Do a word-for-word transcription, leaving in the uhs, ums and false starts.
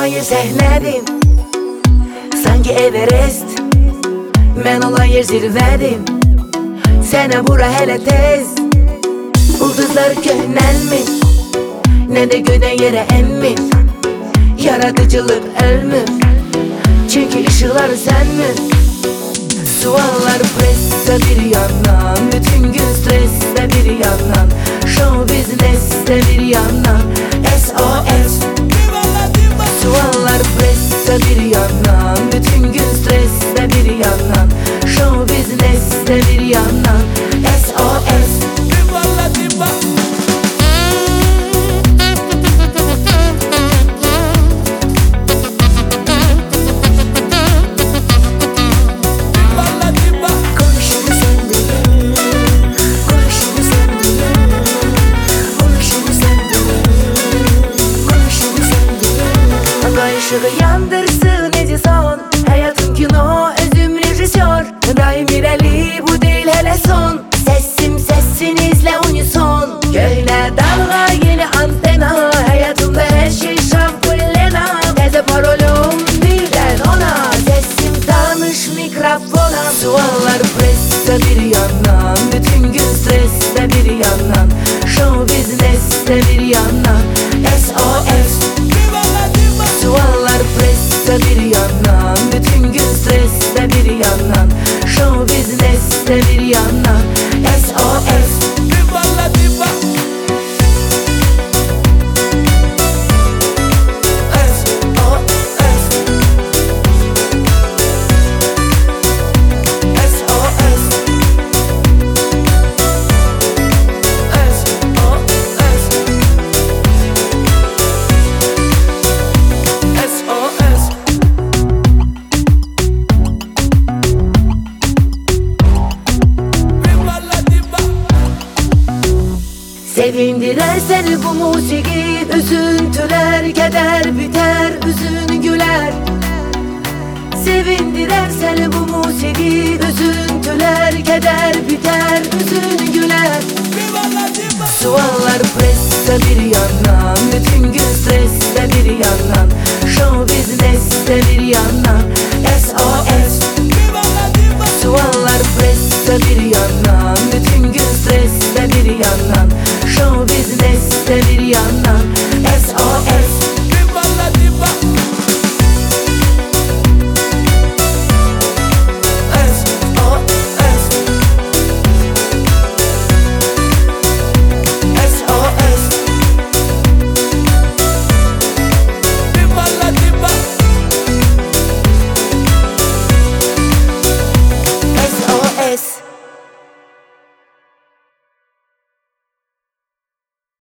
olayı sehnedim, sanki Everest. Men olayı zirvedim, sene bura hele tez. Ulduzlar köhnelmi, ne de göden yere emmi. Yaratıcılık ölmür, çünkü ışıklar sen mi? Suallar presse bir yandan, bütün gün stresse bir yandan, show business'te bir yandan, S O S. Suallar presse bir yandan, bütün gün stresse bir yandan, show business'te bir yandan, S O S. Işığı yandırsın Edison, hayatım kino, özüm rejisör. Daim ireli, bu değil hele son. Sesim sesinizle unison. Köhne dalga, yeni antena. Hayatımda her şey şampullena. Teze parolum birden ona. Sesim tanış mikrofona. Suallar presse bir yandan, bütün gün stresse bir yandan, show business'te bir yandan, S O S. Suallar presse bir yandan, bütün gün stresse bir yandan, show business'te bir yandan, S O S. Sevindirer seni bu musiki, üzüntüler keder biter, üzün güler. Sevindirer seni bu musiki, üzüntüler keder biter, üzün güler. Suallar presse bir yandan, bütün gün stresse bir yandan, show business'te bir yandan,